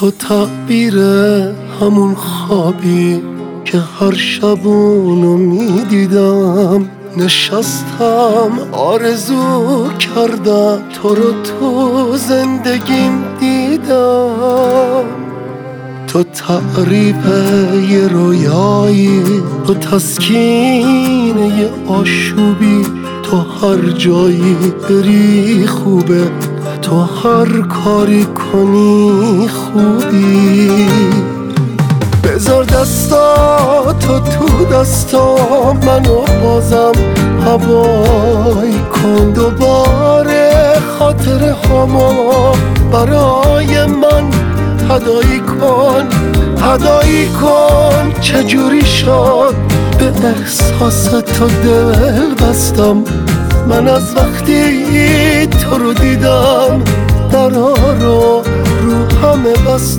تو تعبیر همون خوابی که هر شب اونو میدیدم. نشستم آرزو کردم تو رو تو زندگیم دیدم. تو تعریف یه رویایی، تو تسکین یه آشوبی، تو هر جایی بری خوبه، تو هر کاری کنی خوبی. بذار دستاتو تو دستام، منو بازم هوای کن. دوباره خاطر هامو برای من هدایی کن، هدایی کن. چجوری شد به احساس تو دل بستم؟ من از وقتی تو رو دیدم درا رو همه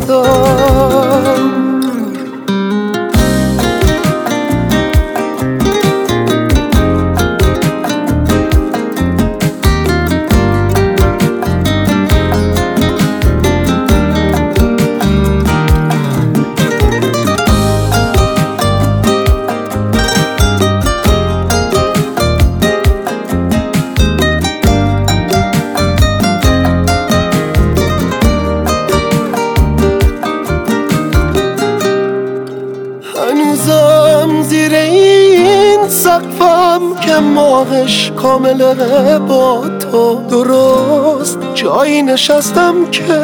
بستم. هنوزم زیر این سقفم که ماهش کامله با تو. درست جایی نشستم که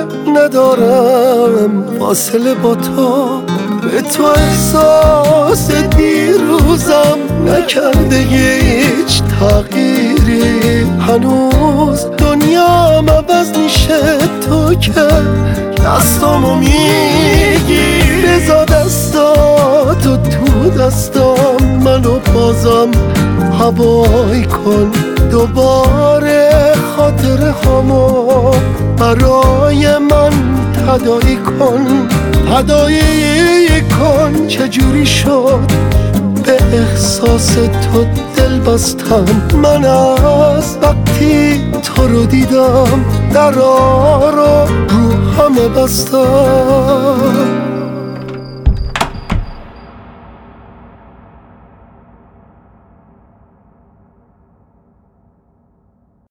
ندارم فاصله با تو. به تو احساس دیروزم نکرده هیچ تغییری. هنوز دنیام عوض میشه تو که دستامو میگی. بذار دستاتو تو دستام، منو بازم هوای کن. دوباره خاطر هامو برای من هدایی کن، هدایی کن. چجوری شد به احساس تو دل بستم؟ من از وقتی تو رو دیدم درا رو همه بستم.